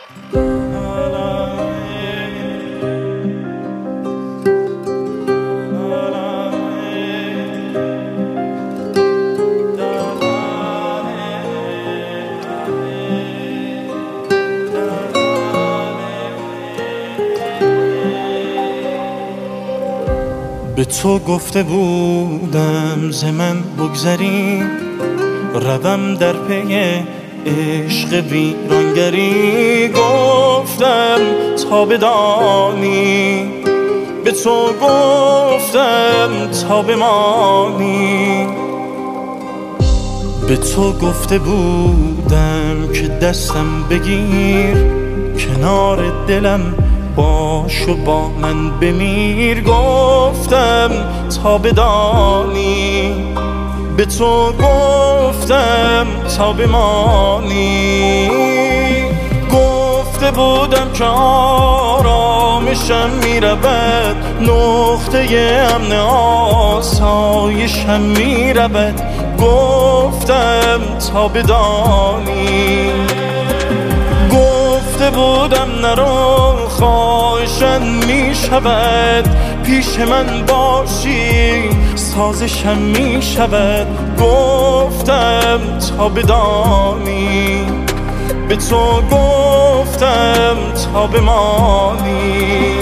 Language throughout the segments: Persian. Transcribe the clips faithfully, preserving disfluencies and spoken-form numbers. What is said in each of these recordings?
به تو گفته بودم ز من بگذری، روم در پی عشق ویرانگری. گفتم تا بدانی، به تو گفتم تا بمانی. به تو گفته بودم که دستم بگیر، کنار دلم باش و با من بمیر. گفتم تا بدانی، به تو گفتم تا بمانی. گفته بودم که آرامشم میرود، نقطه امن آسایشم میرود. گفتم تا بدانی، گفته بودم نرو خواهشم میشود، پیش من باشی سازشم میشود. گفتم تا بدانی، به تو گفتم تا بمانی.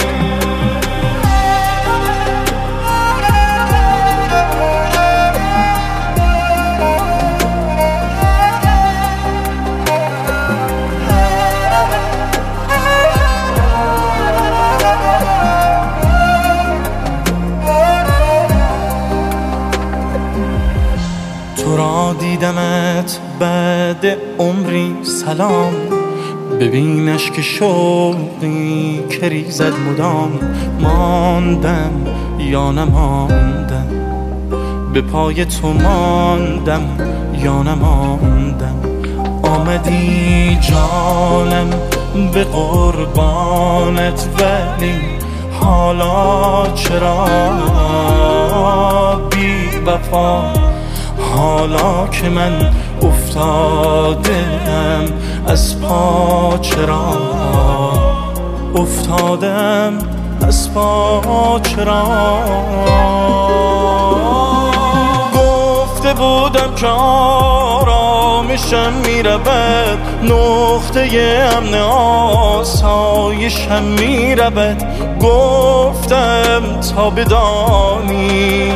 تو را دیدمت بعد عمری سلام، ببینش که شوقی که ریزد مدام. ماندم یا نماندم، به پای تو ماندم یا نماندم. آمدی جانم به قربانت، ولی حالا چرا بی وفا؟ حالا که من افتادم از پا، چرا افتادم از پا چرا؟ گفته بودم که آرامشم میرود، نقطه امن آسایشم میرود. گفتم تا بدانی،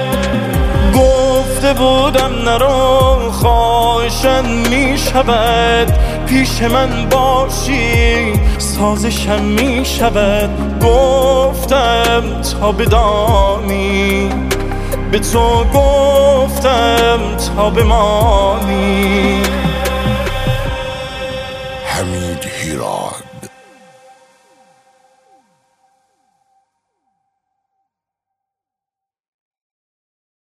گفته بودم نرو خواهشم میشود، پیش من باشی سازشم میشود. گفتم تا بدانی، به تو گفتم تا بمانی. حمید هیراد.